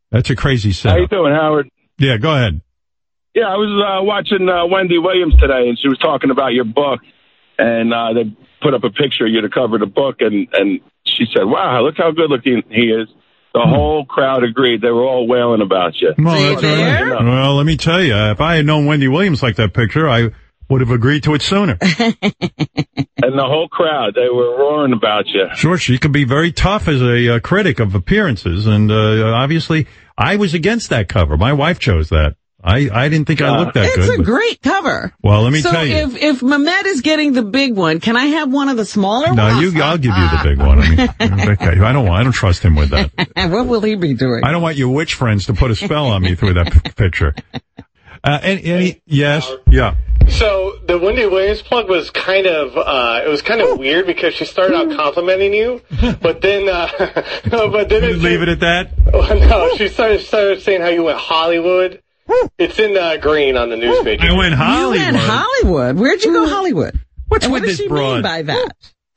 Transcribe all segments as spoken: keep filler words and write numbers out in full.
That's a crazy setup. How you doing, Howard? Yeah, go ahead. Yeah, I was uh, watching uh, Wendy Williams today, and she was talking about your book, and uh, they put up a picture of you to cover the book, and, and she said, wow, look how good looking he is. The hmm. whole crowd agreed. They were all wailing about you. Well, that's right. Well, let me tell you, if I had known Wendy Williams like that picture, I would have agreed to it sooner. And the whole crowd, they were roaring about you. Sure, she could be very tough as a uh, critic of appearances, and uh, obviously I was against that cover. My wife chose that. I, I didn't think uh, I looked that it's good. It's a but, great cover. Well, let me so tell you. So if, if Mehmet is getting the big one, can I have one of the smaller no, ones? No, I'll give you the big one. I mean, okay, I don't want, I don't trust him with that. What will he be doing? I don't want your witch friends to put a spell on me through that p- picture. Uh, and, and he, yes, yeah. So the Wendy Williams plug was kind of, uh, it was kind of weird because she started out complimenting you, but then, uh, but then it, leave it at that? Oh, no, she started, started saying how you went Hollywood. It's in uh, green on the news page. I went Hollywood. You went Hollywood. Where'd you go Hollywood? What's and with what does this she broad? mean by that?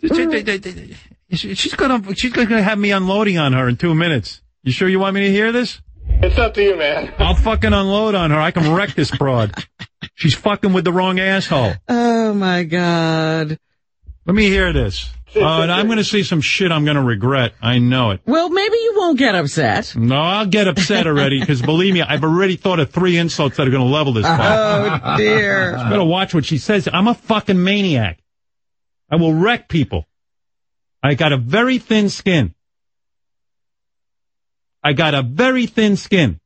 She's gonna, she's gonna have me unloading on her in two minutes. You sure you want me to hear this? It's up to you, man. I'll fucking unload on her. I can wreck this broad. She's fucking with the wrong asshole. Oh my God. Let me hear this. Uh, and I'm going to say some shit I'm going to regret. I know it. Well, maybe you won't get upset. No, I'll get upset already, because believe me, I've already thought of three insults that are going to level this fuck. Oh, dear. You better watch what she says. I'm a fucking maniac. I will wreck people. I got a very thin skin. I got a very thin skin.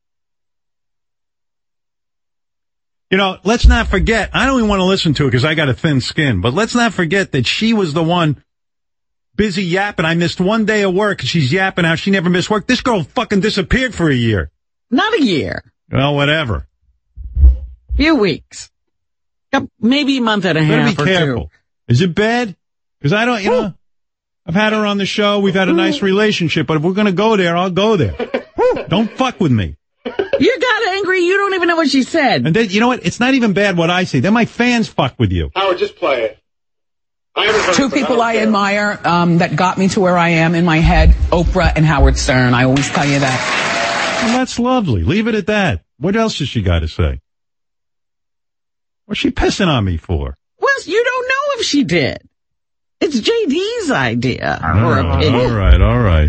You know, let's not forget, I don't even want to listen to it because I got a thin skin, but let's not forget that she was the one busy yapping. I missed one day of work, and she's yapping how she never missed work. This girl fucking disappeared for a year. Not a year. Well, whatever. Few weeks. Maybe a month and a half or careful. two. Is it bad? Because I don't, you know, I've had her on the show. We've had a nice relationship, but if we're going to go there, I'll go there. Don't fuck with me. You got angry. You don't even know what she said. And then, you know what? It's not even bad what I say. Then my fans fuck with you. Howard, just play it. Two people I admire um, that got me to where I am in my head, Oprah and Howard Stern. I always tell you that. Well, that's lovely. Leave it at that. What else has she got to say? What's she pissing on me for? Well, you don't know if she did. It's J D's idea. All or right, opinion. all right, all right.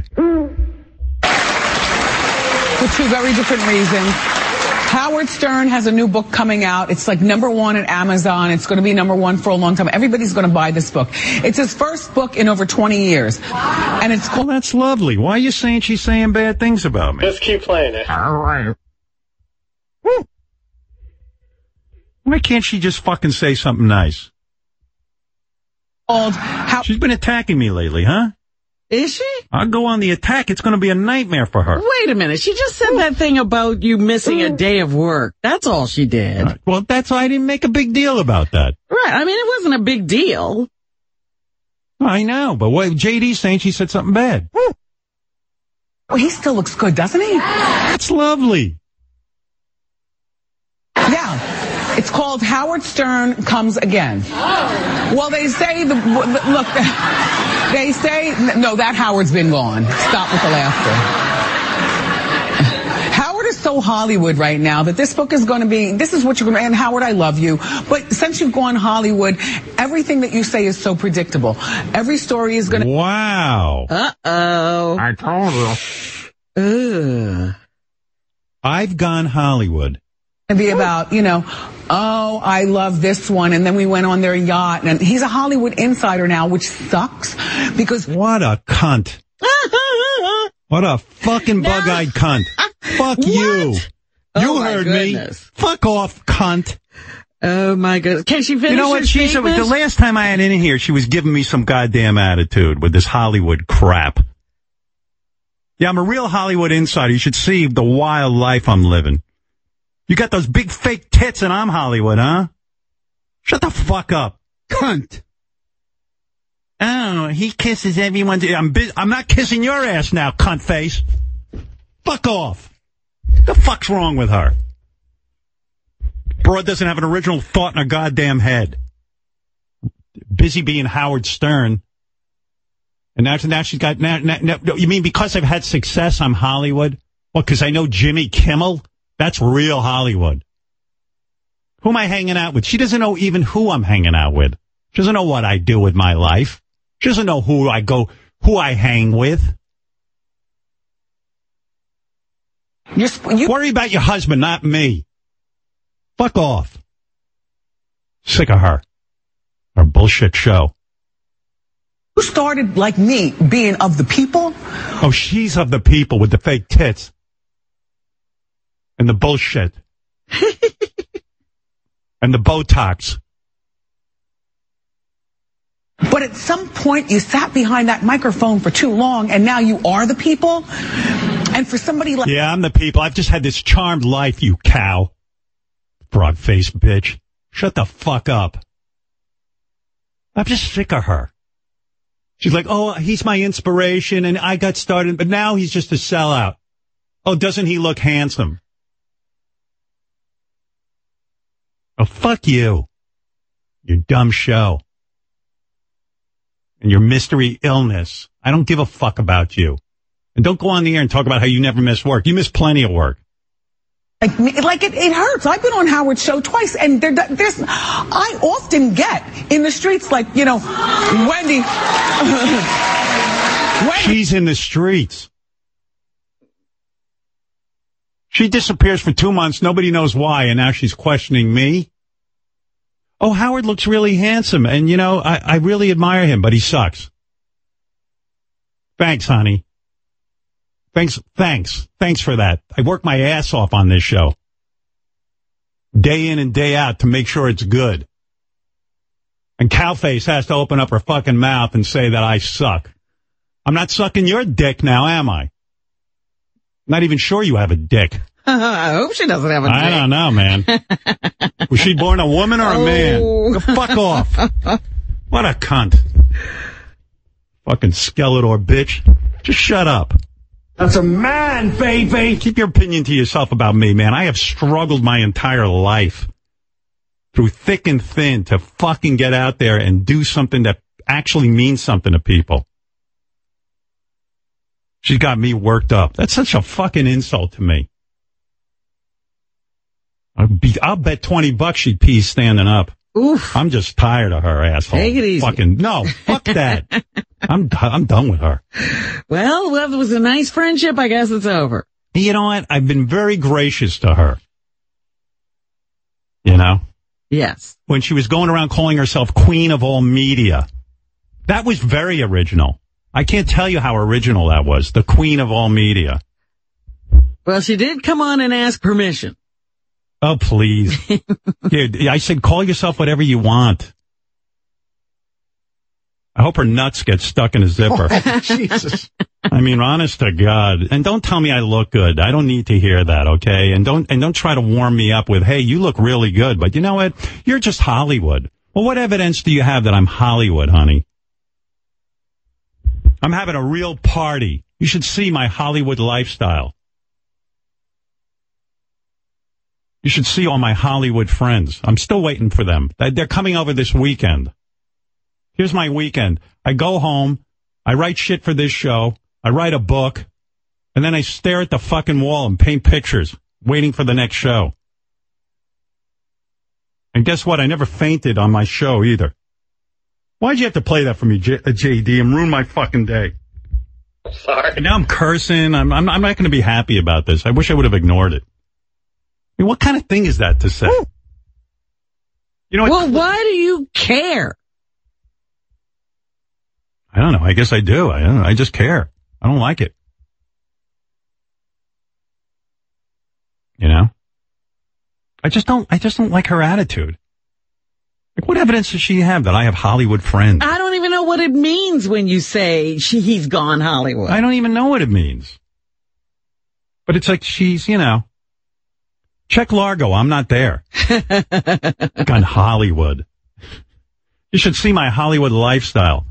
For two very different reasons. Howard Stern has a new book coming out. It's like number one at Amazon. It's going to be number one for a long time. Everybody's going to buy this book. It's his first book in over twenty years. And it's called... Well, that's lovely. Why are you saying she's saying bad things about me? Just keep playing it. All right. Woo. Why can't she just fucking say something nice? How- She's been attacking me lately, huh? Is she? I'll go on the attack. It's going to be a nightmare for her. Wait a minute. She just said that thing about you missing a day of work. That's all she did. Right. Well, that's why I didn't make a big deal about that. Right. I mean, it wasn't a big deal. I know, but what J D's saying, she said something bad. Well, he still looks good, doesn't he? That's lovely. Yeah. It's called Howard Stern Comes Again. Oh. Well, they say, the look, they say, no, that Howard's been gone. Stop with the laughter. Howard is so Hollywood right now that this book is going to be, this is what you're going to, and Howard, I love you. But since you've gone Hollywood, everything that you say is so predictable. Every story is going to. Wow. Uh-oh. I told you. Ugh. I've gone Hollywood. To be about, you know, oh, I love this one, and then we went on their yacht, and he's a Hollywood insider now, which sucks, because... What a cunt. What a fucking No. bug-eyed cunt. Fuck What? you. Oh, You my heard goodness. me. Fuck off, cunt. Oh, my goodness. Can she finish You know her what? She's statement? the last time I had in here, she was giving me some goddamn attitude with this Hollywood crap. Yeah, I'm a real Hollywood insider. You should see the wild life I'm living. You got those big fake tits and I'm Hollywood, huh? Shut the fuck up. Cunt. Oh, he kisses everyone. I'm bu- I'm not kissing your ass now, cunt face. Fuck off. The fuck's wrong with her? Broad doesn't have an original thought in her goddamn head. Busy being Howard Stern. And now, now she's got, now, now, now, you mean because I've had success, I'm Hollywood? Well, because I know Jimmy Kimmel? That's real Hollywood. Who am I hanging out with? She doesn't know even who I'm hanging out with. She doesn't know what I do with my life. She doesn't know who I go, who I hang with. You're sp- you- Worry about your husband, not me. Fuck off. Sick of her. Her bullshit show. You started, like me, being of the people? Oh, she's of the people with the fake tits. And the bullshit. And the Botox. But at some point, you sat behind that microphone for too long, and now you are the people? And for somebody like... Yeah, I'm the people. I've just had this charmed life, you cow. Broad-faced bitch. Shut the fuck up. I'm just sick of her. She's like, oh, he's my inspiration, and I got started, but now he's just a sellout. Oh, doesn't he look handsome? Oh, fuck you. Your dumb show. And your mystery illness. I don't give a fuck about you. And don't go on the air and talk about how you never miss work. You miss plenty of work. Like, like it, it hurts. I've been on Howard's show twice, and there, there's, I often get in the streets like, you know, Wendy. Wendy. She's in the streets. She disappears for two months. Nobody knows why, and now she's questioning me. Oh, Howard looks really handsome, and, you know, I, I really admire him, but he sucks. Thanks, honey. Thanks, thanks, thanks for that. I work my ass off on this show. Day in and day out to make sure it's good. And Cowface has to open up her fucking mouth and say that I suck. I'm not sucking your dick now, am I? Not even sure you have a dick. I hope she doesn't have a dick. I don't know, man. Was she born a woman or a Oh. man? Go fuck off. What a cunt. Fucking Skeletor bitch. Just shut up. That's a man, baby. Keep your opinion to yourself about me, man. I have struggled my entire life through thick and thin to fucking get out there and do something that actually means something to people. She got me worked up. That's such a fucking insult to me. I'll, be, I'll bet twenty bucks she pees standing up. Oof. I'm just tired of her, asshole. Take it easy. Fucking, no, fuck that. I'm I'm done with her. Well, well, it was a nice friendship. I guess it's over. You know what? I've been very gracious to her. You know? Yes. When she was going around calling herself Queen of All Media. That was very original. I can't tell you how original that was. The Queen of All Media. Well, she did come on and ask permission. Oh, please. Dude, I said call yourself whatever you want. I hope her nuts get stuck in a zipper. Oh, Jesus. I mean, honest to God. And don't tell me I look good. I don't need to hear that, okay? And don't and don't try to warm me up with, hey, you look really good. But you know what? You're just Hollywood. Well, what evidence do you have that I'm Hollywood, honey? I'm having a real party. You should see my Hollywood lifestyle. You should see all my Hollywood friends. I'm still waiting for them. They're coming over this weekend. Here's my weekend. I go home. I write shit for this show. I write a book. And then I stare at the fucking wall and paint pictures, waiting for the next show. And guess what? I never fainted on my show either. Why'd you have to play that for me, J- J D, and ruin my fucking day? Sorry. And now I'm cursing. I'm, I'm, I'm not going to be happy about this. I wish I would have ignored it. I mean, what kind of thing is that to say? Ooh. You know what? Well, why do you care? I don't know. I guess I do. I don't know. I just care. I don't like it. You know? I just don't, I just don't like her attitude. Like, what evidence does she have that I have Hollywood friends? I don't even know what it means when you say she, he's gone Hollywood. I don't even know what it means. But it's like she's, you know, check Largo. I'm not there. Gone Hollywood. You should see my Hollywood lifestyle.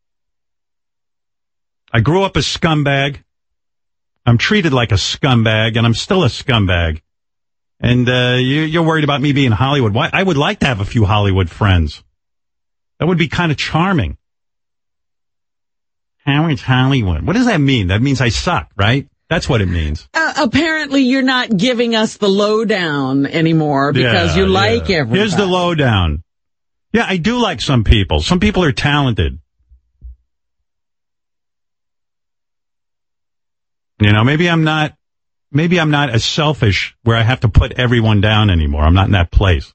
I grew up a scumbag. I'm treated like a scumbag, and I'm still a scumbag. And uh, you, you're worried about me being Hollywood. Why? I would like to have a few Hollywood friends. That would be kind of charming. Howard's Hollywood. What does that mean? That means I suck, right? That's what it means. Uh, apparently, you're not giving us the lowdown anymore because Yeah, you like yeah. everybody. Here's the lowdown. Yeah, I do like some people. Some people are talented. You know, maybe I'm not, maybe I'm not as selfish where I have to put everyone down anymore. I'm not in that place.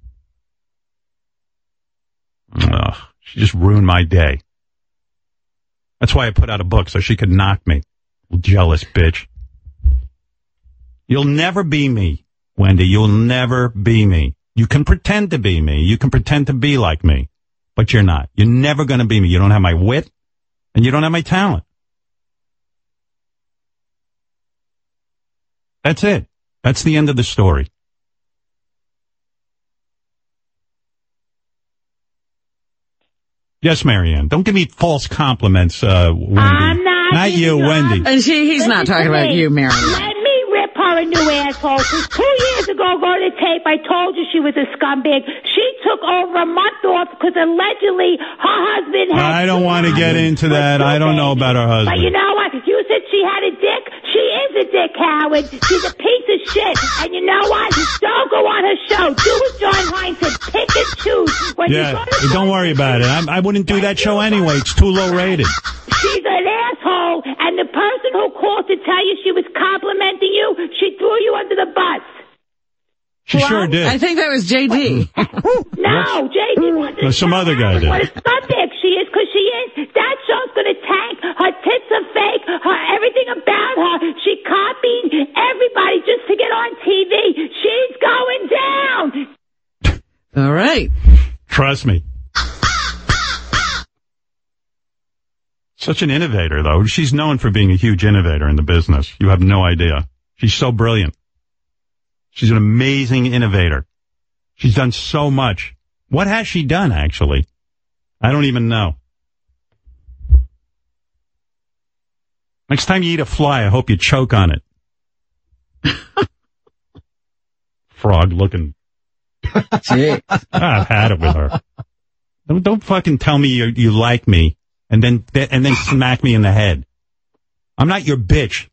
Ugh, she just ruined my day. That's why I put out a book, so she could knock me. Jealous bitch. You'll never be me, Wendy. You'll never be me. You can pretend to be me. You can pretend to be like me, but you're not. You're never going to be me. You don't have my wit, and you don't have my talent. That's it. That's the end of the story. Yes, Marianne. Don't give me false compliments, uh, Wendy. I'm not. Not you, Wendy. And she, he's Listen not talking to about me. you, Mary. Let me rip her a new asshole. Because two years ago, go to tape, I told you she was a scumbag. She took over a month off because allegedly her husband had... I don't want to get into that. I don't know about her husband. But you know what? You said she had a dick. She is a dick, Howard. She's a piece of shit. And you know what? Don't go on her show. Do what John Hines said. Pick and choose. When Yeah, you go to don't worry about it. I, I wouldn't do that show anyway. It's too low rated. She's an asshole, and the person who called to tell you she was complimenting you, she threw you under the bus. She Well, sure did. I think that was J D. No, J D wanted No, to some tell other guy Howard did. what a scumbag she is, because she is. That show's going to tank. Her tits are fake. Her everything about her. She copied everybody just to get on T V. She's going down. All right. Trust me. Such an innovator, though. She's known for being a huge innovator in the business. You have no idea. She's so brilliant. She's an amazing innovator. She's done so much. What has she done, actually? I don't even know. Next time you eat a fly, I hope you choke on it. Frog looking. Gee. I've had it with her. Don't, don't fucking tell me you, you like me and then and then smack me in the head. I'm not your bitch.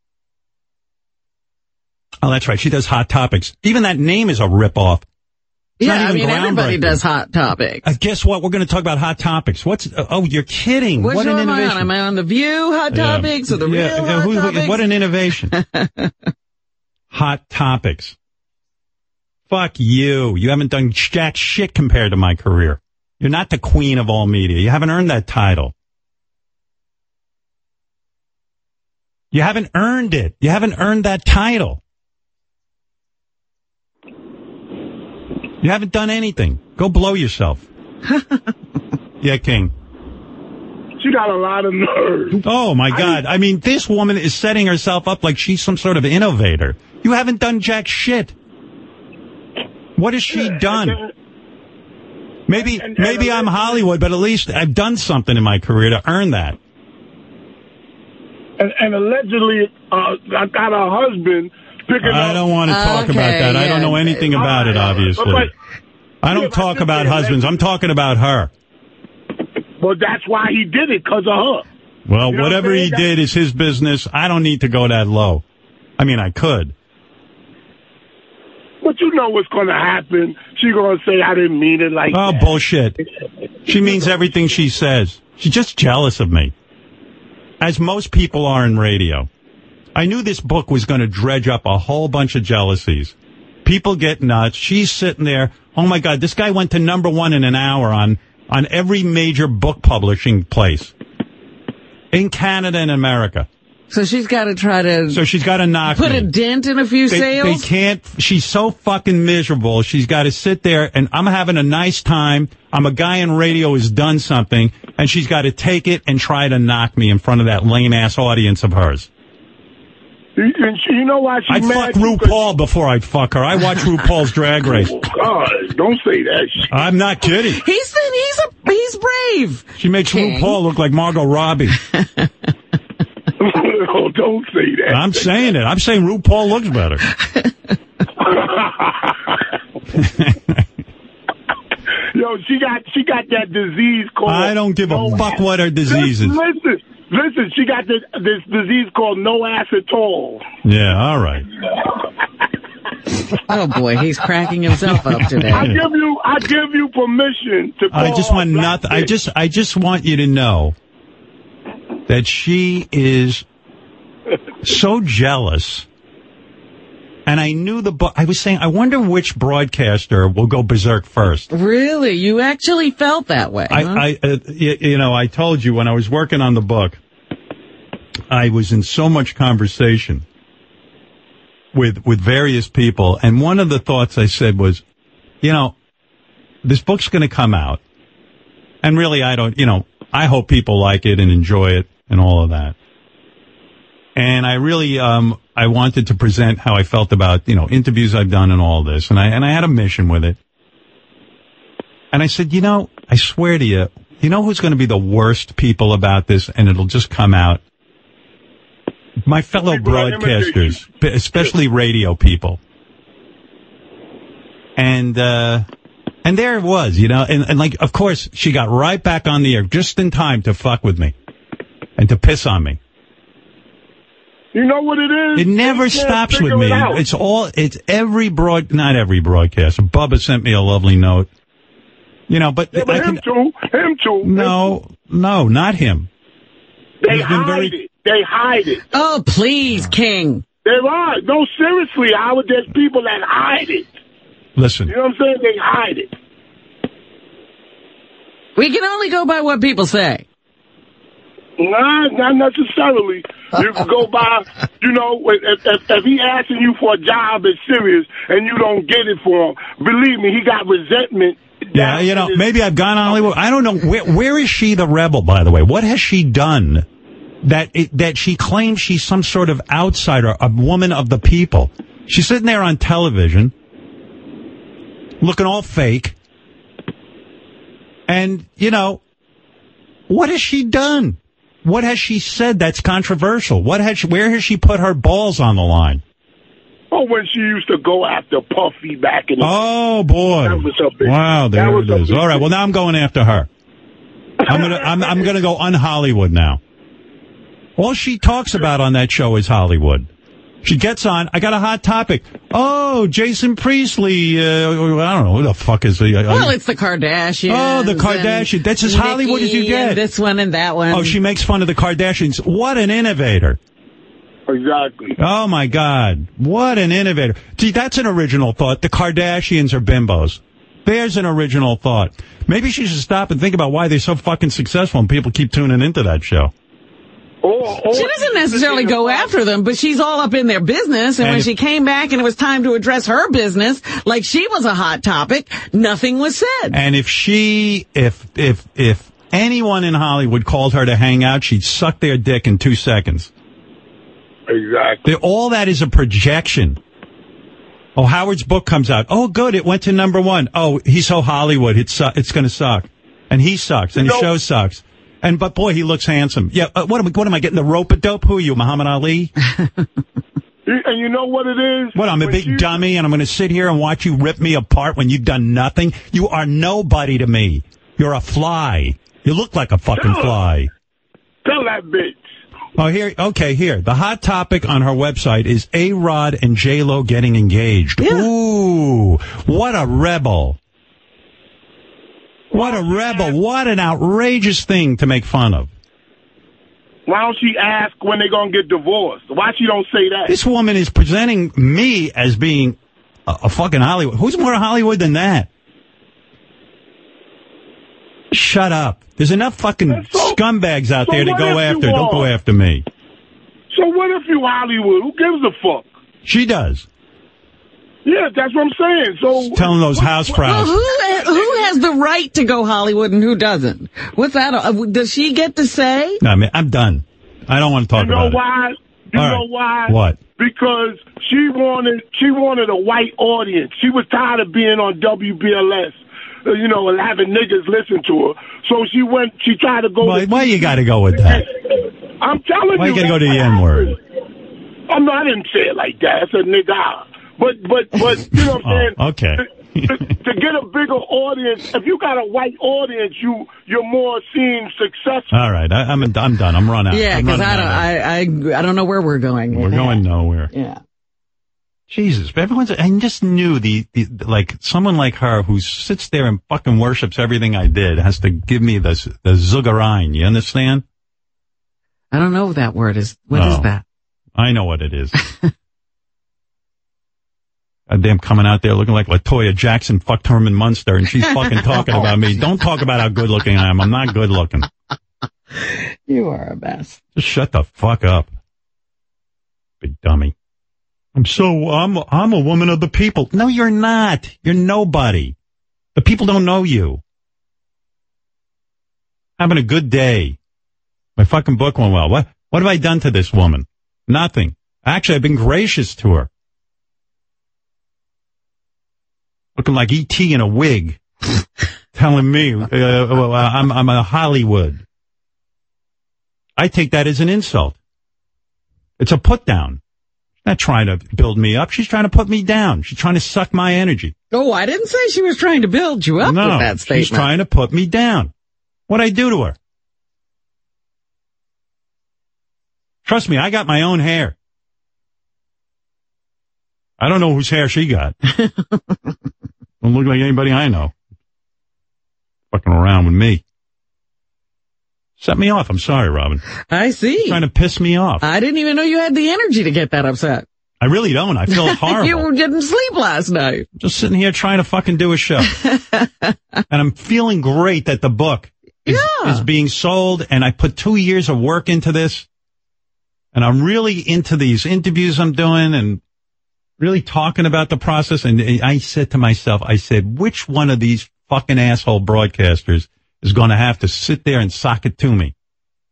Oh, that's right. She does Hot Topics. Even that name is a ripoff. It's Yeah, not I even mean, everybody groundbreaking. does Hot Topics. Uh, guess what? We're going to talk about Hot Topics. What's? Uh, oh, you're kidding. Which what one an am I innovation. on? Am I on The View Hot Yeah. Topics or The Yeah, Real yeah, Hot who- Topics? What an innovation. Hot Topics. Fuck you. You haven't done jack shit compared to my career. You're not the queen of all media. You haven't earned that title. You haven't earned it. You haven't earned that title. You haven't done anything. Go blow yourself. Yeah, King. She got a lot of nerve. Oh, my God. I mean, this woman is setting herself up like she's some sort of innovator. You haven't done jack shit. What has she done? Maybe, and- and- maybe I'm Hollywood, but at least I've done something in my career to earn that. And, and allegedly, uh, I got her husband picking up. I don't want to talk Okay, about that. I yeah. don't know anything about it, obviously. But, I yeah, don't but talk this about is husbands. I'm talking about her. Well, that's why he did it, because of her. Well, You know whatever what I'm he saying? did is his business. I don't need to go that low. I mean, I could. But you know what's going to happen. She's going to say, I didn't mean it like Oh, that. bullshit. She means everything she says. She's just jealous of me. As most people are in radio. I knew this book was going to dredge up a whole bunch of jealousies. People get nuts. She's sitting there. Oh, my God, this guy went to number one in an hour on, on every major book publishing place in Canada and America. So she's got to try to So she's got to knock put me. a dent in a few They, they sales. can't. She's so fucking miserable. She's got to sit there, and I'm having a nice time. I'm a guy in radio who's done something, and she's got to take it and try to knock me in front of that lame ass audience of hers. And she, you know why she's I'd mad? fuck RuPaul before I'd fuck her. I watch RuPaul's Drag Race. Oh, God, don't say that shit. I'm not kidding. He's he's a he's brave. She makes King. RuPaul look like Margot Robbie. Oh, don't say that. I'm saying it. I'm saying RuPaul looks better. Yo, she got she got that disease called. I don't give a no, fuck what her disease is. Listen, Listen, she got this, this disease called no acetol. Yeah, all right. Oh boy, he's cracking himself up today. I give you, I give you permission to call I just want her black nothing. I bitch. just, I just want you to know that she is so jealous. And I knew the book. I was saying, I wonder which broadcaster will go berserk first. Really? You actually felt that way? I, huh? I uh, you, you know, I told you when I was working on the book, I was in so much conversation with with various people, and one of the thoughts I said was, you know, this book's going to come out, and really, I don't, you know, I hope people like it and enjoy it and all of that. And I really, um, I wanted to present how I felt about, you know, interviews I've done and all this. And I, and I had a mission with it. And I said, you know, I swear to you, you know who's going to be the worst people about this? And it'll just come out. My fellow broadcasters, especially radio people. And, uh, and there it was, you know, and, and like, of course, she got right back on the air just in time to fuck with me and to piss on me. You know what it is? It never They can't stops with figure me. it out. It's all, it's every broad, not every broadcaster. Bubba sent me a lovely note. You know, but, Yeah, but I him can, too. Him too. no, no, not him. They He's been hide very- it. They hide it. Oh, please, King. There are. No, seriously, Howard, there's people that hide it. Listen, You know what I'm saying? They hide it. We can only go by what people say. Nah, not necessarily. You can go by, you know, if, if, if he asking you for a job that's serious and you don't get it for him, believe me, he got resentment. yeah, you know, maybe I've gone Hollywood. I don't know. Where, where is she the rebel, by the way? What has she done that it, that she claims she's some sort of outsider, a woman of the people? She's sitting there on television, looking all fake. And, you know, what has she done? What has she said that's controversial? What has she, where has she put her balls on the line? Oh, when she used to go after Puffy back in the Oh boy! That was her big- Wow, that there was it her is. big- All right, well now I'm going after her. I'm gonna I'm I'm gonna go un-Hollywood now. All she talks about on that show is Hollywood. She gets on. I got a hot topic. Oh, Jason Priestley. Uh, I don't know who the fuck is he. Well, it's the Kardashians. Oh, the Kardashian. That's as Hollywood as you Nicki get. and this one and that one. Oh, she makes fun of the Kardashians. What an innovator. Exactly. Oh, my God. What an innovator. See, that's an original thought. The Kardashians are bimbos. There's an original thought. Maybe she should stop and think about why they're so fucking successful and people keep tuning into that show. Or, or She doesn't necessarily go after them, but she's all up in their business. And, And when if- she came back and it was time to address her business, like she was a hot topic, nothing was said. And if she, if, if, if anyone in Hollywood called her to hang out, she'd suck their dick in two seconds. Exactly. They- all that is a projection. Oh, Howard's book comes out. Oh, good. It went to number one. Oh, he's so Hollywood. It's, su- it's going to suck. And he sucks. And You his know- show sucks. And, but boy, he looks handsome. Yeah. Uh, what am I, what am I getting? The rope-a-dope? Who are you, Muhammad Ali? And you know what it is? What, I'm a When big she- dummy and I'm going to sit here and watch you rip me apart when you've done nothing? You are nobody to me. You're a fly. You look like a fucking Tell her. fly. Tell that bitch. Oh, here, okay, here. The hot topic on her website is A-Rod and J-Lo getting engaged. Yeah. Ooh, what a rebel. What a rebel. What an outrageous thing to make fun of. Why don't she ask when they gonna get divorced? Why she don't say that? This woman is presenting me as being a, a fucking Hollywood. Who's more Hollywood than that? Shut up. There's enough fucking So- scumbags out so there to what go if you after. Don't go are? after me. So what if you Hollywood? Who gives a fuck? She does. Yeah, that's what I'm saying. So Telling those house Well, prouds. who who has the right to go Hollywood and who doesn't? What's that? Uh, does she get to say? No, I mean, I'm done. I don't want to talk You know about why? You All know right. why? What? Because she wanted she wanted a white audience. She was tired of being on W B L S, uh, you know, and having niggas listen to her. So she went. She tried to go. it. Why, to, why you got to go with that? I'm telling Why you. you got to go to that's the what N-word? happened. I'm not. I didn't say it like that. I said nigga. But but but you know what I'm saying? Oh, okay. to, to get a bigger audience, if you got a white audience, you you're more seen successful. All right, I, I'm I'm done. I'm run out. Yeah, I'm because I running don't I, I I don't know where we're going. We're with going that. nowhere. Yeah. Jesus, everyone's. I just knew the, the like someone like her who sits there and fucking worships everything I did has to give me the the zugarine. You understand? I don't know what that word is. What is Oh. that? I know what it is. Goddamn, coming out there looking like LaToya Jackson fucked Herman Munster, and she's fucking talking about me. Don't talk about how good looking I am. I'm not good looking. You are a mess. Just shut the fuck up, big dummy. I'm so, I'm, I'm a woman of the people. No, you're not. You're nobody. The people don't know you. Having a good day. My fucking book went well. What, what have I done to this woman? Nothing. Actually, I've been gracious to her. Looking like E T in a wig. Telling me, uh, well, I'm, I'm a Hollywood. I take that as an insult. It's a put down. Not trying to build me up. She's trying to put me down. She's trying to suck my energy. Oh, I didn't say she was trying to build you up no, with that statement. she's trying to put me down. What'd I do to her? Trust me, I got my own hair. I don't know whose hair she got. Don't look like anybody I know. Fucking around with me. Set me off. I'm sorry, Robin. I see. Trying to piss me off. I didn't even know you had the energy to get that upset. I really don't. I feel horrible. You didn't sleep last night. Just sitting here trying to fucking do a show. And I'm feeling great that the book is, Yeah. is being sold, and I put two years of work into this. And I'm really into these interviews I'm doing and really talking about the process. And I said to myself, I said, which one of these fucking asshole broadcasters is going to have to sit there and sock it to me?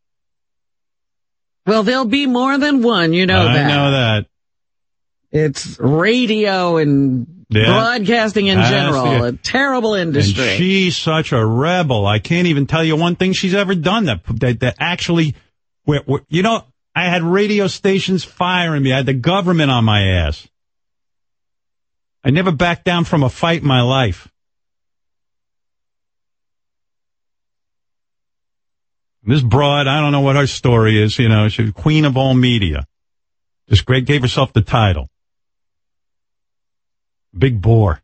Well, there'll be more than one, you know I that. know that. It's radio and Yeah. broadcasting in I general, see it. a terrible And industry. she's such a rebel. I can't even tell you one thing she's ever done that that, that actually, where, where, you know, I had radio stations firing me. I had the government on my ass. I never backed down from a fight in my life. This broad, I don't know what her story is. You know, she's queen of all media. Just great, gave herself the title. Big bore.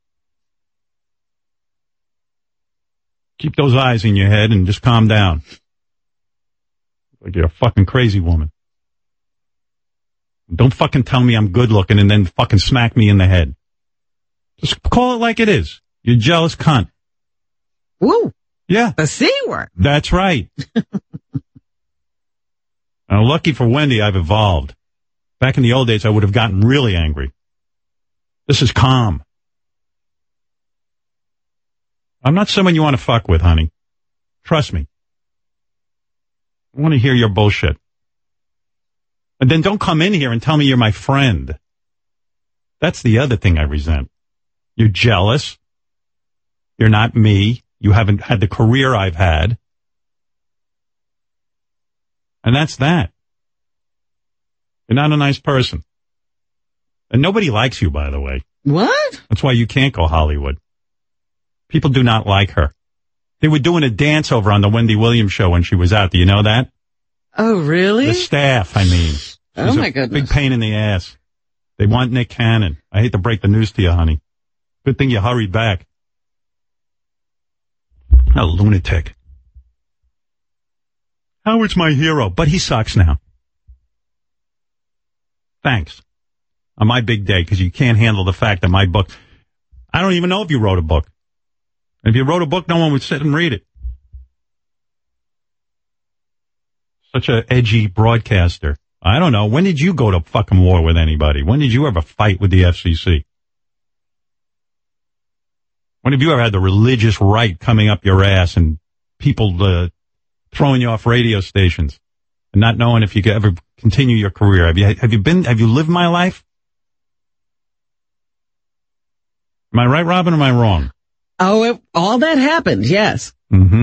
Keep those eyes in your head and just calm down. Like you're a fucking crazy woman. Don't fucking tell me I'm good looking and then fucking smack me in the head. Just call it like it is. You jealous cunt. Woo, Yeah, the C word. that's right. Now, lucky for Wendy, I've evolved. Back in the old days, I would have gotten really angry. This is calm. I'm not someone you want to fuck with, honey. Trust me. I want to hear your bullshit. And then don't come in here and tell me you're my friend. That's the other thing I resent. You're jealous. You're not me. You haven't had the career I've had. And that's that. You're not a nice person. And nobody likes you, by the way. What? That's why you can't go Hollywood. People do not like her. They were doing a dance over on the Wendy Williams show when she was out. Do you know that? Oh, really? The staff, I mean. Oh, She's my a goodness. Big pain in the ass. They want Nick Cannon. I hate to break the news to you, honey. Good thing you hurried back. A lunatic. Howard's my hero, but he sucks now. Thanks. On my big day, because you can't handle the fact that my book... I don't even know if you wrote a book. If you wrote a book, no one would sit and read it. Such a edgy broadcaster. I don't know. When did you go to fucking war with anybody? When did you ever fight with the F C C? When have you ever had the religious right coming up your ass and people uh, throwing you off radio stations and not knowing if you could ever continue your career? Have you have you been? Have you lived my life? Am I right, Robin? Or am I wrong? Oh, it, all that happened, yes. Mm-hmm.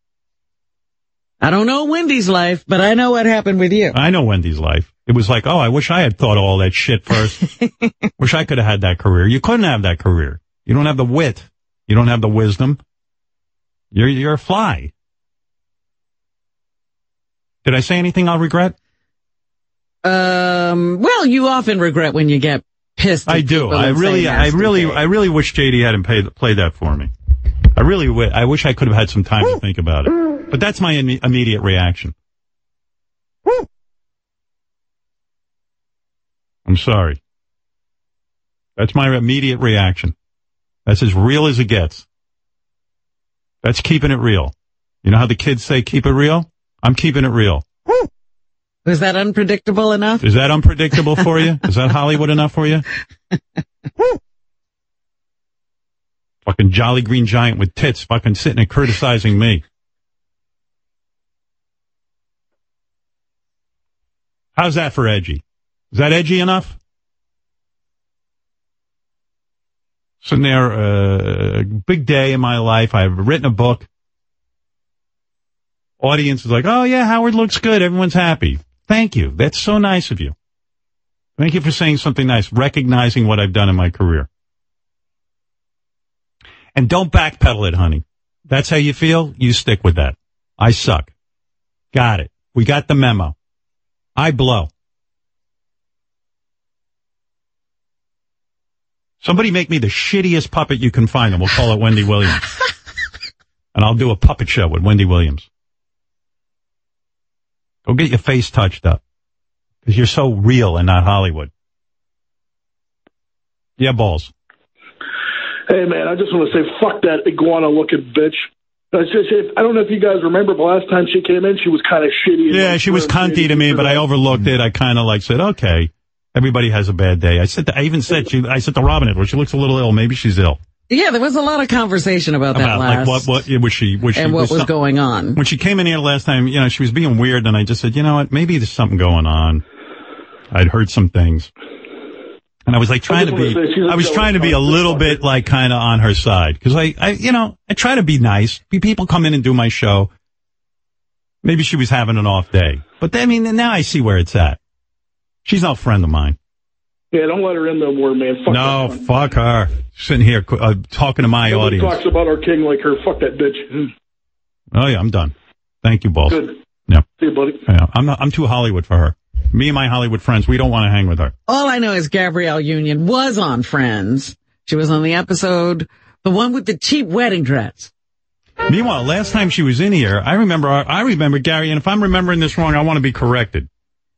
I don't know Wendy's life, but I know what happened with you. I know Wendy's life. It was like, oh, I wish I had thought of all that shit first. Wish I could have had that career. You couldn't have that career. You don't have the wit. You don't have the wisdom. You're, you're a fly. Did I say anything I'll regret? Um, well, you often regret when you get pissed. I do. I really, I really, I really wish J D hadn't played, played that for me. I really, w- I wish I could have had some time to think about it. But that's my Im- immediate reaction. I'm sorry. That's my immediate reaction. That's as real as it gets. That's keeping it real. You know how the kids say keep it real? I'm keeping it real. Is that unpredictable enough? Is that unpredictable for you? Is that Hollywood enough for you? Fucking Jolly Green Giant with tits fucking sitting and criticizing me. How's that for edgy? Is that edgy enough? Sitting there, a uh, big day in my life. I've written a book. Audience is like, oh yeah, Howard looks good. Everyone's happy. Thank you. That's so nice of you. Thank you for saying something nice, recognizing what I've done in my career. And don't backpedal it, honey. That's how you feel? You stick with that. I suck. Got it. We got the memo. I blow. Somebody make me the shittiest puppet you can find, and we'll call it Wendy Williams. And I'll do a puppet show with Wendy Williams. Go get your face touched up. Because you're so real and not Hollywood. Yeah, balls. Hey, man, I just want to say, fuck that iguana-looking bitch. I, just, I don't know if you guys remember, but last time she came in, she was kind of shitty. Yeah, she was cunty to me, but I overlooked it. I kind of like said, okay, everybody has a bad day. I said, to, I even said, she, I said to Robin, well, she looks a little ill. Maybe she's ill. Yeah, there was a lot of conversation about, about that last. Like what, what was she? Was she and what was, was some, going on. When she came in here last time, you know, she was being weird, and I just said, you know what, maybe there's something going on. I'd heard some things. And I was like trying to be, I was trying to be a little bit like kind of on her side. Because I, I, you know, I try to be nice. People come in and do my show. Maybe she was having an off day. But I mean, now I see where it's at. She's no friend of mine. Yeah, don't let her in no more, man. Fuck no, fuck her. Sitting here uh, talking to my Nobody audience. talks about our king like her. Fuck that bitch. Oh, yeah, I'm done. Thank you, both. Good. Yeah. See you, buddy. Yeah, I'm not, I'm too Hollywood for her. Me and my Hollywood friends, we don't want to hang with her. All I know is Gabrielle Union was on Friends. She was on the episode, the one with the cheap wedding dress. Meanwhile, last time she was in here, I remember, I remember Gary, and if I'm remembering this wrong, I want to be corrected.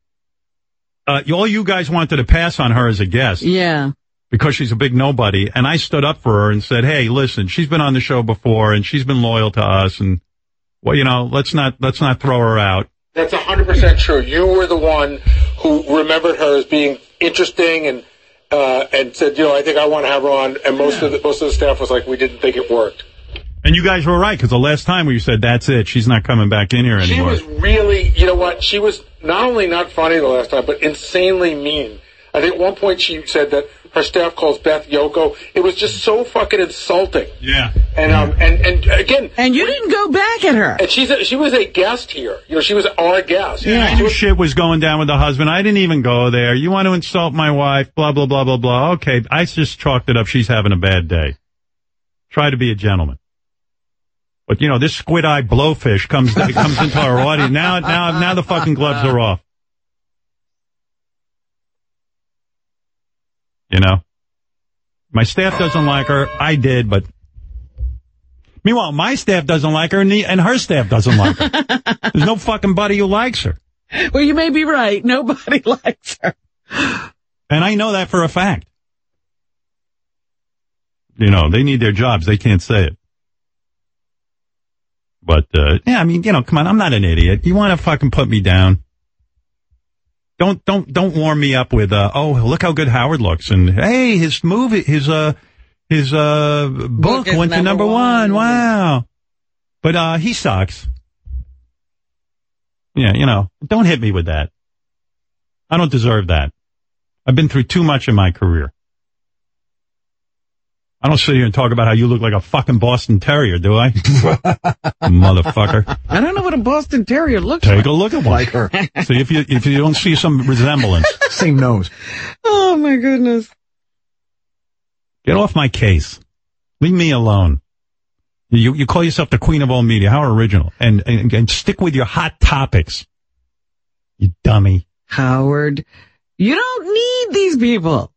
Uh, all you guys wanted to pass on her as a guest. Yeah. Because she's a big nobody. And I stood up for her and said, hey, listen, she's been on the show before and she's been loyal to us. And, well, you know, let's not, let's not throw her out. That's one hundred percent true. You were the one who remembered her as being interesting and uh, and said, you know, I think I want to have her on. And most yeah. of the most of the staff was like, we didn't think it worked. And you guys were right, because the last time we said, that's it, she's not coming back in here anymore. She was really, you know what, she was not only not funny the last time, but insanely mean. I think at one point she said that her staff calls Beth Yoko. It was just so fucking insulting. Yeah. And um and, and again, and you didn't go back at her. And she's a, she was a guest here. You know, she was our guest. Yeah, I knew shit was going down with the husband. I didn't even go there. You want to insult my wife? Blah blah blah blah blah. Okay, I just chalked it up. She's having a bad day. Try to be a gentleman. But you know, this squid-eyed blowfish comes comes into our audience now. Now now the fucking gloves are off. You know, my staff doesn't like her. I did, but meanwhile, my staff doesn't like her, and, the, and her staff doesn't like her. There's no fucking buddy who likes her. Well, you may be right. Nobody likes her. And I know that for a fact. You know, they need their jobs. They can't say it. But, uh, yeah, I mean, you know, come on. I'm not an idiot. You want to fucking put me down? Don't, don't, don't warm me up with, uh, oh, look how good Howard looks. And, hey, his movie, his, uh, his, uh, book, book went to number one. one. Wow. But, uh, he sucks. Yeah, you know, don't hit me with that. I don't deserve that. I've been through too much in my career. I don't sit here and talk about how you look like a fucking Boston Terrier, do I? Motherfucker. I don't know what a Boston Terrier looks Take like. Take a look at one. Like her. See if you if you don't see some resemblance. Same nose. Oh, my goodness. Get off my case. Leave me alone. You you call yourself the queen of all media. How original. And, and, and stick with your hot topics. You dummy. Howard, you don't need these people.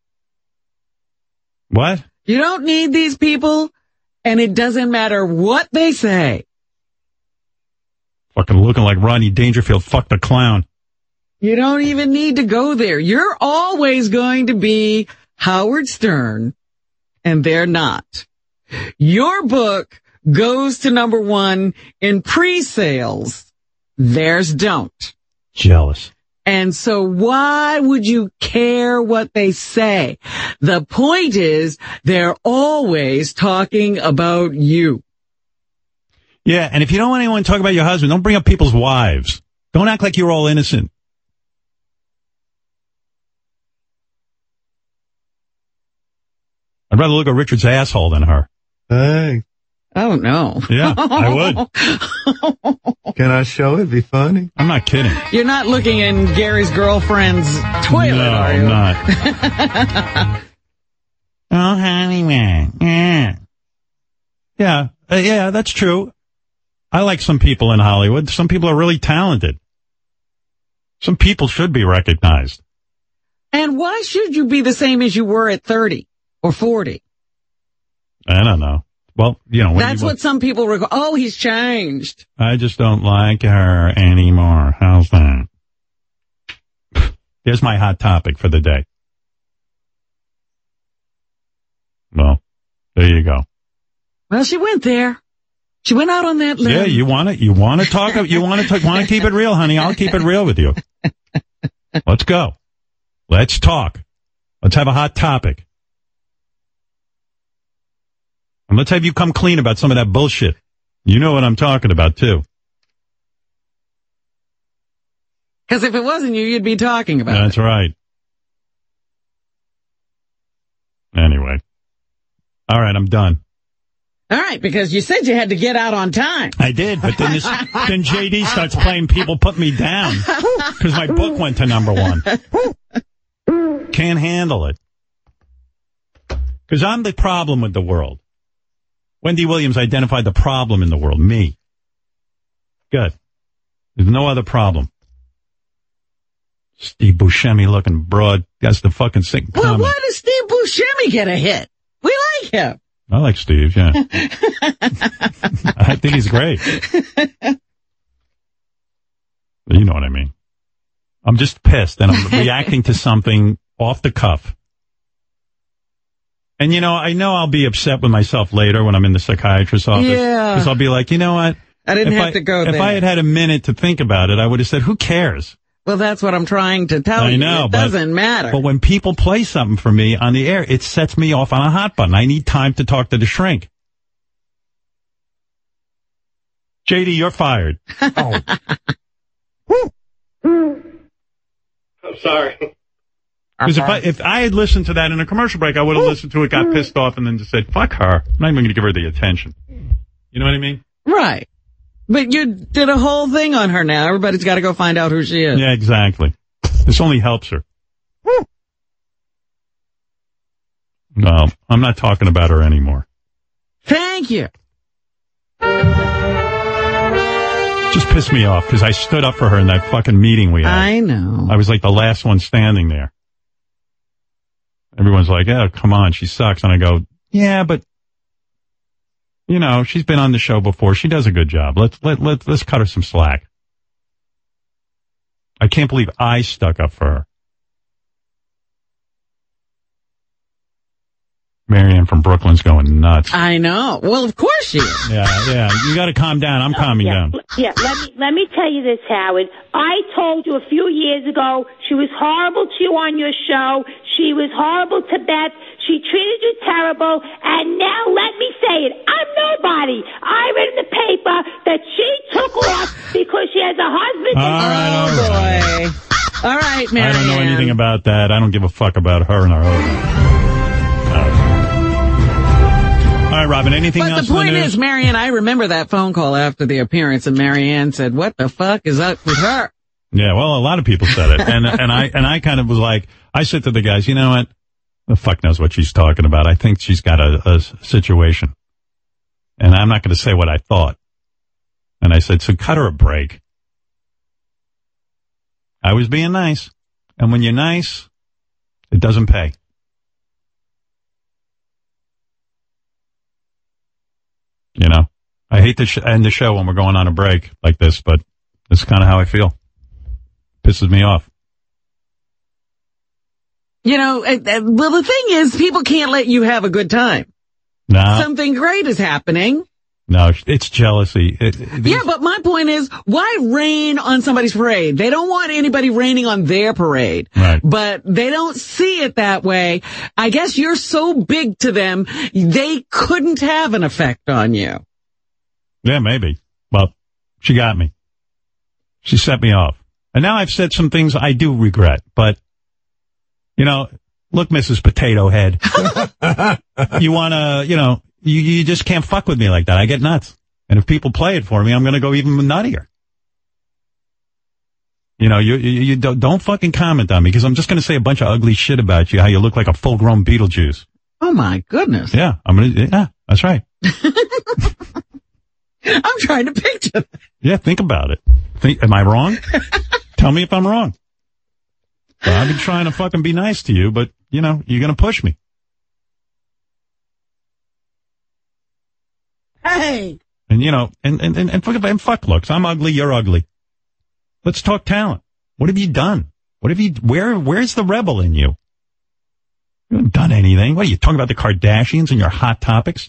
What? You don't need these people, and it doesn't matter what they say. Fucking looking like Rodney Dangerfield fucked a clown. You don't even need to go there. You're always going to be Howard Stern, and they're not. Your book goes to number one in pre-sales. Theirs don't. Jealous. And so why would you care what they say? The point is, they're always talking about you. Yeah, and if you don't want anyone to talk about your husband, don't bring up people's wives. Don't act like you're all innocent. I'd rather look at Richard's asshole than her. Hey. Oh, no. Yeah, I would. Can I show it? Be funny? I'm not kidding. You're not looking in Gary's girlfriend's toilet, no, are you? I'm not. Oh, honey, man. Yeah. Yeah, uh, yeah, that's true. I like some people in Hollywood. Some people are really talented. Some people should be recognized. And why should you be the same as you were at thirty or forty? I don't know. Well, you know. When That's you, what some people recall. Oh, he's changed. I just don't like her anymore. How's that? Here's my hot topic for the day. Well, there you go. Well, she went there. She went out on that limb. Yeah, you want to, you want to talk, you want to, want to keep it real, honey. I'll keep it real with you. Let's go. Let's talk. Let's have a hot topic. And let's have you come clean about some of that bullshit. You know what I'm talking about, too. Because if it wasn't you, you'd be talking about That's it. That's right. Anyway. All right, I'm done. All right, because you said you had to get out on time. I did, but then this, then J D starts playing People Put Me Down because my book went to number one. Can't handle it. Because I'm the problem with the world. Wendy Williams identified the problem in the world, me. Good. There's no other problem. Steve Buscemi looking broad. That's the fucking sick Well, comment. why does Steve Buscemi get a hit? We like him. I like Steve, yeah. I think he's great. You know what I mean. I'm just pissed, and I'm reacting to something off the cuff. And, you know, I know I'll be upset with myself later when I'm in the psychiatrist's office. Yeah. Because I'll be like, you know what? I didn't if have I, to go if there. If I had had a minute to think about it, I would have said, who cares? Well, that's what I'm trying to tell I you. know, it but, doesn't matter. But when people play something for me on the air, it sets me off on a hot button. I need time to talk to the shrink. J D, you're fired. Oh. I'm sorry. Because if I, if I had listened to that in a commercial break, I would have listened to it, got pissed off, and then just said, fuck her. I'm not even going to give her the attention. You know what I mean? Right. But you did a whole thing on her now. Everybody's got to go find out who she is. Yeah, exactly. This only helps her. No, I'm not talking about her anymore. Thank you. Just pissed me off because I stood up for her in that fucking meeting we had. I know. I was like the last one standing there. Everyone's like, oh, come on, she sucks. And I go, yeah, but, you know, she's been on the show before. She does a good job. Let's, let, let, let's cut her some slack. I can't believe I stuck up for her. Marianne from Brooklyn's going nuts. I know. Well, of course she is. Yeah, yeah. You got to calm down. I'm calming yeah, down. Yeah, let me let me tell you this, Howard. I told you a few years ago she was horrible to you on your show. She was horrible to Beth. She treated you terrible. And now let me say it. I'm nobody. I read in the paper that she took off because she has a husband. All right, all right. Boy. All right, Marianne. I don't know anything about that. I don't give a fuck about her and her husband. All right, Robin, anything but else? But the point in the is, Marianne, I remember that phone call after the appearance, and Marianne said, what the fuck is up with her? Yeah, well, a lot of people said it. And and I and I kind of was like, I said to the guys, you know what? The fuck knows what she's talking about. I think she's got a, a situation. And I'm not going to say what I thought. And I said, so cut her a break. I was being nice. And when you're nice, it doesn't pay. You know, I hate to sh- end the show when we're going on a break like this, but this is kind of how I feel. Pisses me off. You know, uh, uh, well, the thing is, people can't let you have a good time. No. Something great is happening. No, it's jealousy. It, it, yeah, but my point is, why rain on somebody's parade? They don't want anybody raining on their parade. Right. But they don't see it that way. I guess you're so big to them, they couldn't have an effect on you. Yeah, maybe. Well, she got me. She set me off. And now I've said some things I do regret, but, you know, look, Missus Potato Head, you want to, you know, you, you just can't fuck with me like that. I get nuts. And if people play it for me, I'm going to go even nuttier. You know, you, you, you don't, don't fucking comment on me because I'm just going to say a bunch of ugly shit about you, how you look like a full-grown Beetlejuice. Oh, my goodness. Yeah, I'm going to, yeah, that's right. I'm trying to picture that. Yeah, think about it. Think, am I wrong? Tell me if I'm wrong. Well, I've been trying to fucking be nice to you, but, you know, you're going to push me. Hey. And, you know, and, and, and, and, fuck, and fuck looks. I'm ugly, you're ugly. Let's talk talent. What have you done? What have you, where, where's the rebel in you? You haven't done anything. What are you talking about, the Kardashians and your hot topics?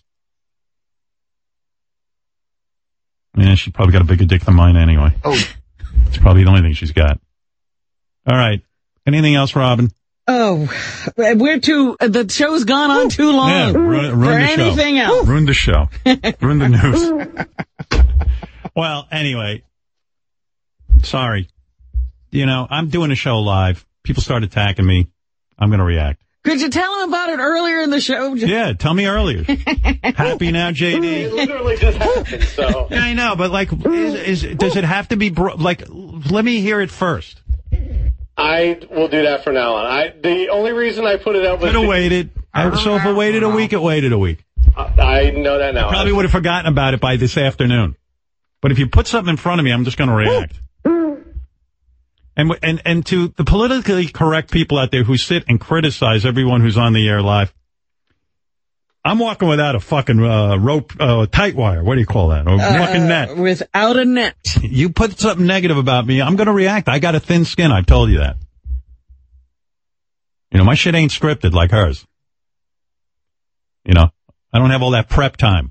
Yeah, she probably got a bigger dick than mine anyway. Oh. It's probably the only thing she's got. All right. Anything else, Robin? Oh, we're too, the show's gone on too long. Yeah, ruin, ruin for the anything show. else. Ruin the show. Ruin the news. Well, anyway, sorry. You know, I'm doing a show live. People start attacking me. I'm going to react. Could you tell him about it earlier in the show? Yeah, tell me earlier. Happy now, J D? It literally just happened, so. Yeah, I know, but like, is, is, does it have to be, bro- like, let me hear it first. I will do that from now on. I the only reason I put it out was Could have waited. I, so if it waited a week, it waited a week. I know that now. I probably would have forgotten about it by this afternoon. But if you put something in front of me, I'm just going to react. And and and to the politically correct people out there who sit and criticize everyone who's on the air live, I'm walking without a fucking uh, rope, uh, tight wire. What do you call that? Or Uh, fucking net. Without a net. You put something negative about me, I'm going to react. I got a thin skin. I've told you that. You know, my shit ain't scripted like hers. You know, I don't have all that prep time.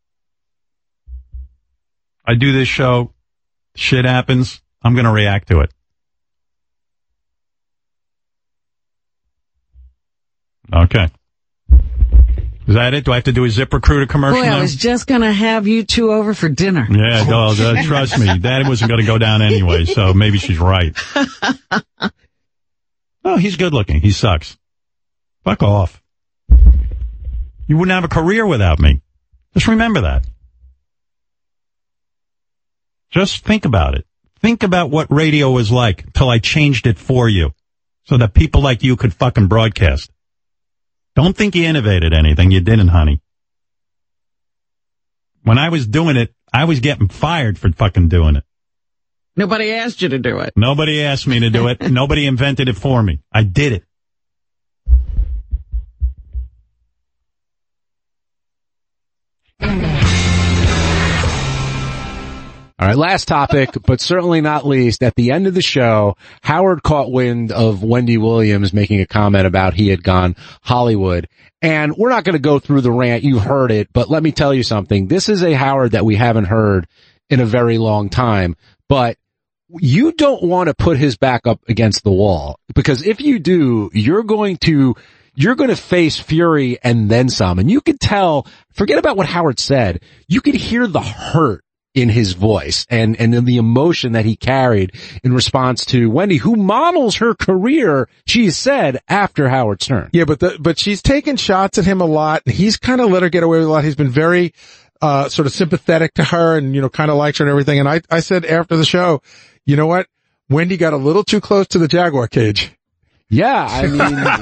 I do this show. Shit happens. I'm going to react to it. Okay. Is that it? Do I have to do a ZipRecruiter commercial Boy, now? I was just going to have you two over for dinner. Yeah, no, uh, trust me. That wasn't going to go down anyway, so maybe she's right. Oh, he's good looking. He sucks. Fuck off. You wouldn't have a career without me. Just remember that. Just think about it. Think about what radio was like until I changed it for you so that people like you could fucking broadcast. Don't think you innovated anything. You didn't, honey. When I was doing it, I was getting fired for fucking doing it. Nobody asked you to do it. Nobody asked me to do it. Nobody invented it for me. I did it. All right, last topic, but certainly not least. At the end of the show, Howard caught wind of Wendy Williams making a comment about he had gone Hollywood. And we're not going to go through the rant. You've heard it, but let me tell you something. This is a Howard that we haven't heard in a very long time. But you don't want to put his back up against the wall, because if you do, you're going to you're going to face fury and then some. And you could tell, forget about what Howard said, you could hear the hurt in his voice and, and in the emotion that he carried in response to Wendy, who models her career, she said, after Howard Stern. Yeah, but the, but she's taken shots at him a lot. He's kind of let her get away with a lot. He's been very, uh, sort of sympathetic to her and, you know, kind of likes her and everything. And I, I said after the show, you know what? Wendy got a little too close to the Jaguar cage. Yeah, I mean,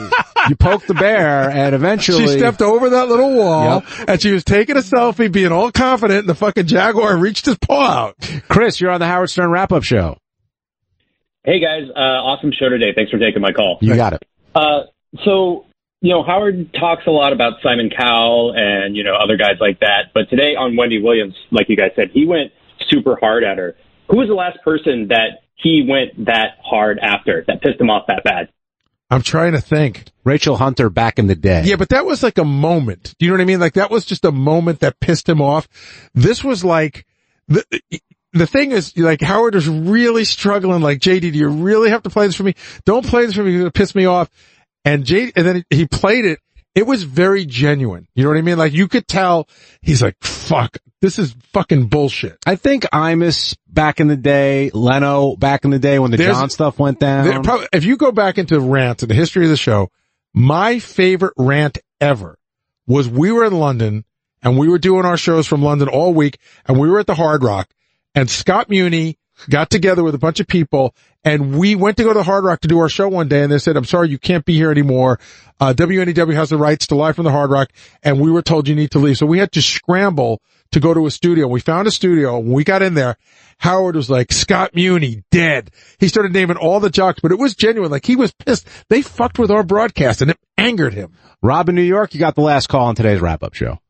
You poked the bear, and eventually she stepped over that little wall, yep. and she was taking a selfie, being all confident, and the fucking jaguar reached his paw out. Chris, you're on the Howard Stern wrap-up show. Hey guys, uh, awesome show today. Thanks for taking my call. You got it. Uh, so, you know, Howard talks a lot about Simon Cowell and, you know, other guys like that. But today on Wendy Williams, like you guys said, he went super hard at her. Who was the last person that he went that hard after, that pissed him off that bad? I'm trying to think. Rachel Hunter back in the day. Yeah, but that was like a moment. Do you know what I mean? Like that was just a moment that pissed him off. This was like, the, the thing is, like, Howard was really struggling, like, J D, do you really have to play this for me? Don't play this for me, it'll piss me off. And J, and then he played it. It was very genuine. You know what I mean? Like, you could tell he's like, fuck, this is fucking bullshit. I think Imus back in the day, Leno back in the day when the There's, John stuff went down. There, probably, if you go back into rants in the history of the show, my favorite rant ever was we were in London and we were doing our shows from London all week and we were at the Hard Rock and Scott Muni got together with a bunch of people and we went to go to the Hard Rock to do our show one day and they said, I'm sorry, you can't be here anymore. Uh, W N E W has the rights to live from the Hard Rock and we were told you need to leave. So we had to scramble to go to a studio. We found a studio. When we got in there, Howard was like, Scott Muni, dead. He started naming all the jocks, but it was genuine. Like, he was pissed. They fucked with our broadcast, and it angered him. Rob in New York, you got the last call on today's wrap-up show.